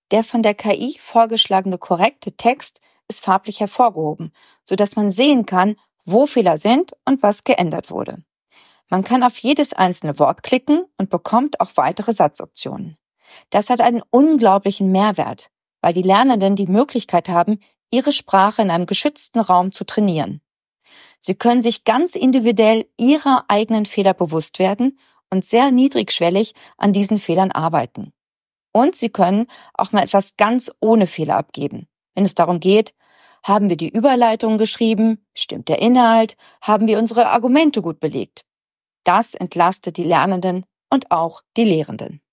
Der von der KI vorgeschlagene korrekte Text ist farblich hervorgehoben, sodass man sehen kann, wo Fehler sind und was geändert wurde. Man kann auf jedes einzelne Wort klicken und bekommt auch weitere Satzoptionen. Das hat einen unglaublichen Mehrwert, weil die Lernenden die Möglichkeit haben, ihre Sprache in einem geschützten Raum zu trainieren. Sie können sich ganz individuell ihrer eigenen Fehler bewusst werden und sehr niedrigschwellig an diesen Fehlern arbeiten. Und Sie können auch mal etwas ganz ohne Fehler abgeben. Wenn es darum geht, haben wir die Überleitung geschrieben, stimmt der Inhalt, haben wir unsere Argumente gut belegt. Das entlastet die Lernenden und auch die Lehrenden.